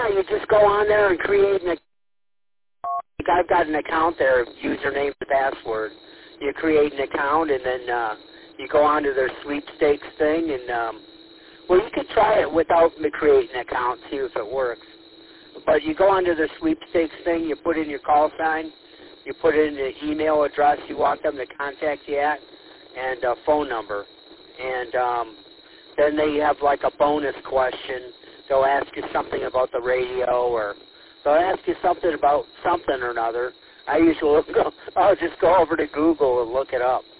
you just go on there and create an. I've got an account there, username and password. You create an account and then you go onto their sweepstakes thing and well, you could try it without me creating an account, see if it works. But you go onto their sweepstakes thing, you put in your call sign, you put in the email address you want them to contact you at, and a phone number. And then they have like a bonus question. They'll ask you something about the radio, or they'll ask you something about something or another. I'll just go over to Google and look it up.